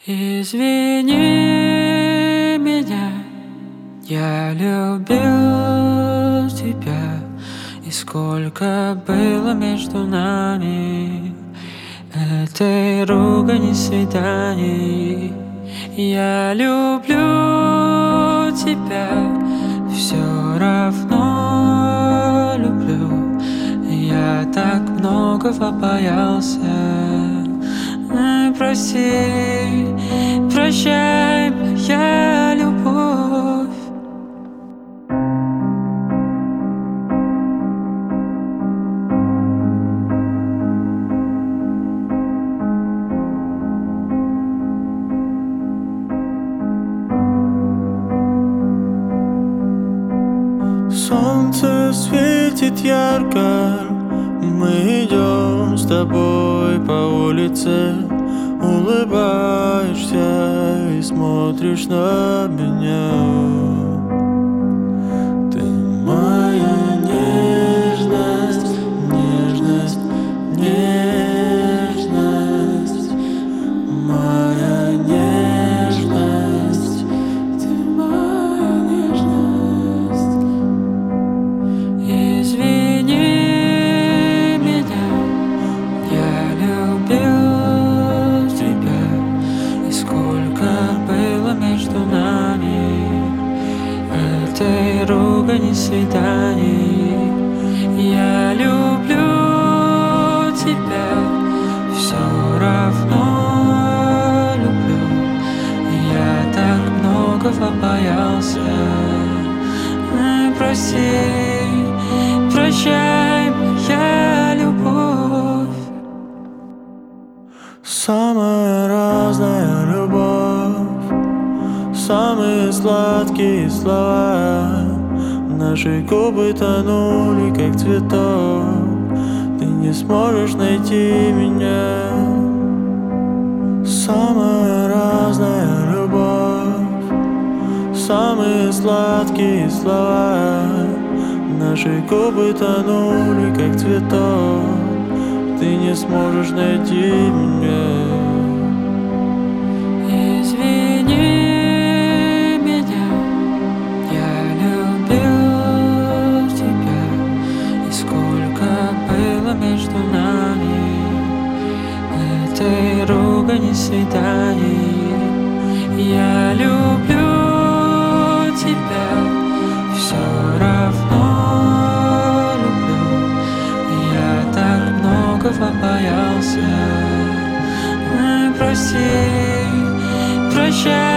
Извини меня, я любил тебя, и сколько было между нами этой ругани, свиданий. Я люблю тебя, все равно люблю. Я так многого боялся. Прости, прощай, моя любовь. Солнце светит ярко, мы идем с тобой по улице. Улыбаешься и смотришь на меня. Ты моя нежность, нежность, нежность. Моя нежность, ты моя нежность. Извини меня, я любил тебя, и сколько было между нами этой ругани, свиданий. Я люблю тебя, все равно люблю. Я так многого боялся. Прости, прощай, моя любовь. Самая разная любовь, самые сладкие слова. Наши губы тонули, как цветок. Ты не сможешь найти меня. Самая разная любовь, самые сладкие слова. Наши губы тонули, как цветок. Ты не сможешь найти меня. Извини меня, я любил тебя, и сколько было между нами этой ругани, свиданий. Я люблю тебя, все равно люблю. Я так многого боялся. Прости, прощай.